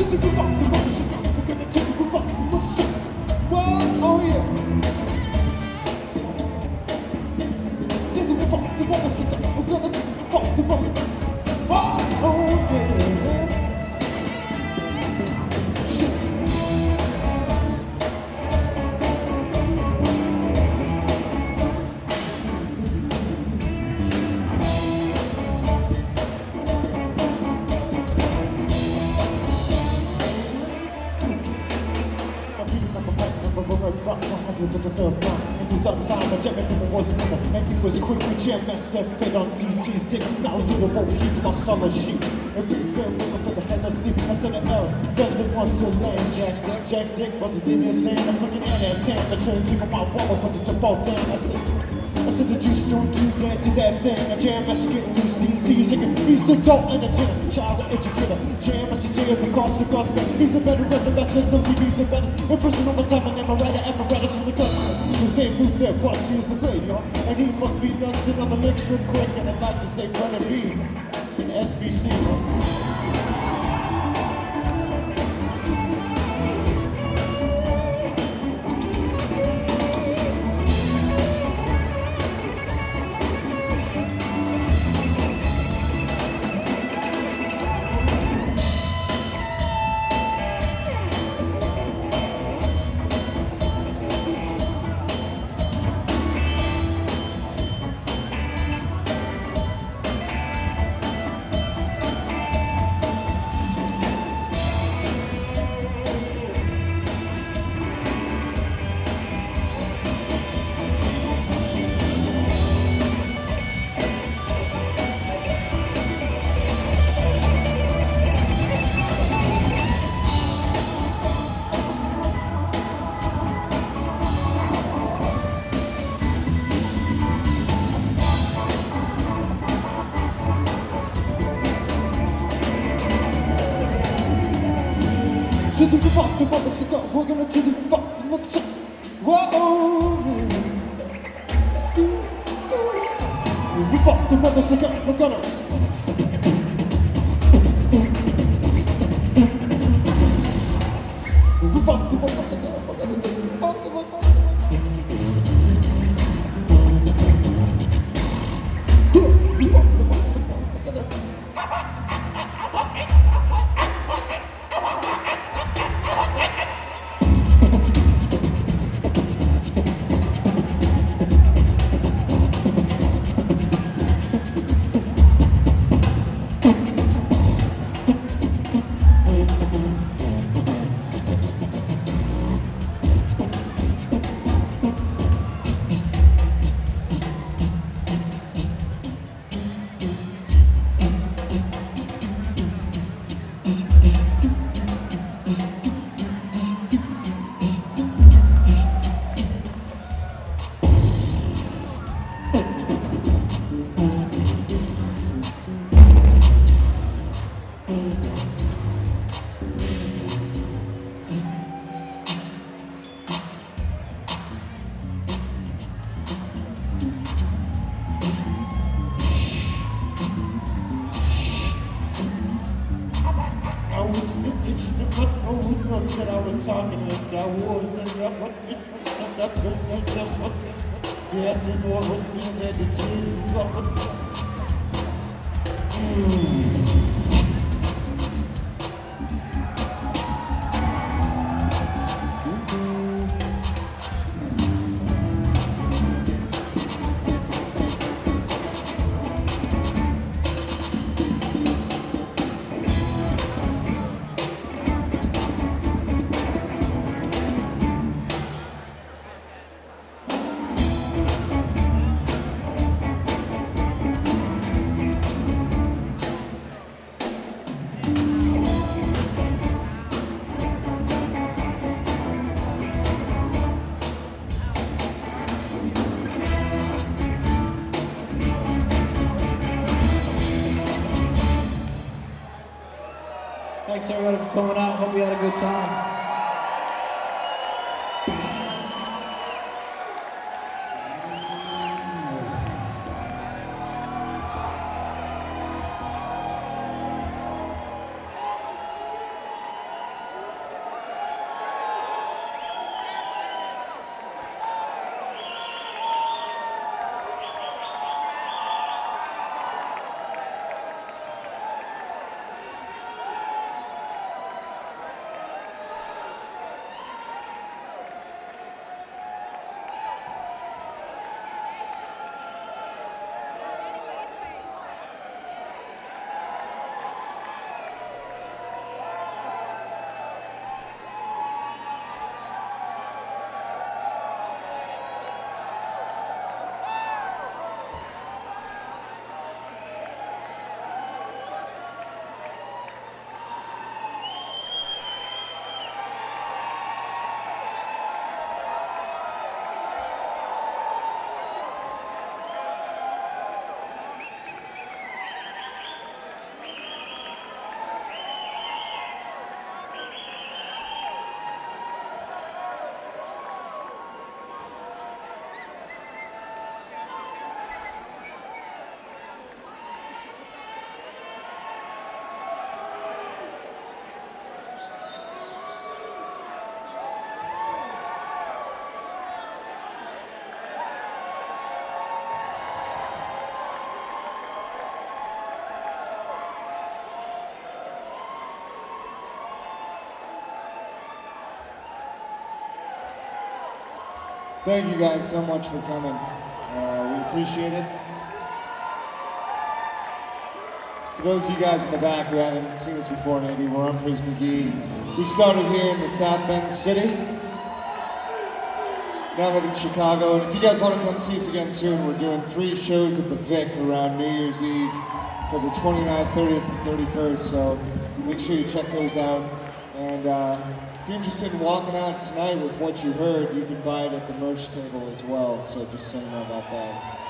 the roof off the motherfucker. We're gonna take the roof off the motherfucker. What? Oh yeah. Take the roof off the motherfucker. We're gonna take the roof off the motherfucker. Oh yeah. Shit. And he's on time, but Jimmy was never. And he was quick with jam master fed on DJ's dick. Now little won't keep my stomach sheep. Everywhere looking for the head of sleep. I said it else, velvet ones to land. Jack's dick wasn't in your sand. I'm fucking in that sand. I turned to my wall, but it to fall down. I said the juice don't do that, do that thing. A jam master getting loose, DC's he's the adult entertainer, child educator. Jam master J of the cost of gospel. He's the better of the best, there's some TVs and better. In prison all the time, and I'm a writer apparatus from the customer. His name moved there, once he was the radio. And he must be nuts and on the mix real quick. And I'd like to say, brother B, in SBC. To the fuck the motherfucker, we're gonna to the fuck the motherfucker. Whoa, we fuck the motherfucker, we're gonna. We fuck the motherfucker, we're gonna do the fuck the motherfucker. We fuck the motherfucker, we're gonna. That I was talking to Star Wars and what it was that just what said to know what we said to Jesus Thanks everybody for coming out. Hope you had a good time. Thank you guys so much for coming. We appreciate it. For those of you guys in the back who haven't seen us before, maybe we're Umphrey's McGee. We started here in the South Bend City. Now I live in Chicago, and if you guys want to come see us again soon, we're doing 3 shows at the Vic around New Year's Eve for the 29th, 30th, and 31st, so make sure you check those out. And if you're interested in walking out tonight with what you heard, you can buy it at the merch table as well, so just so you know about that.